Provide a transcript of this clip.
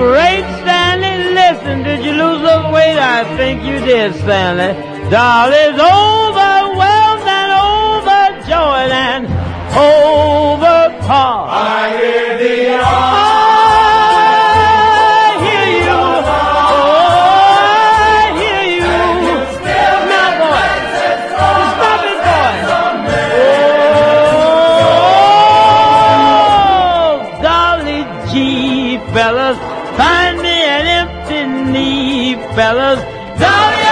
great, Stanley. Listen, did you lose those weight? I think you did, Stanley. Dolly's overwhelmed and overjoyed and overpowered. I hear the fellas, find me an empty knee, fellas. Dolly,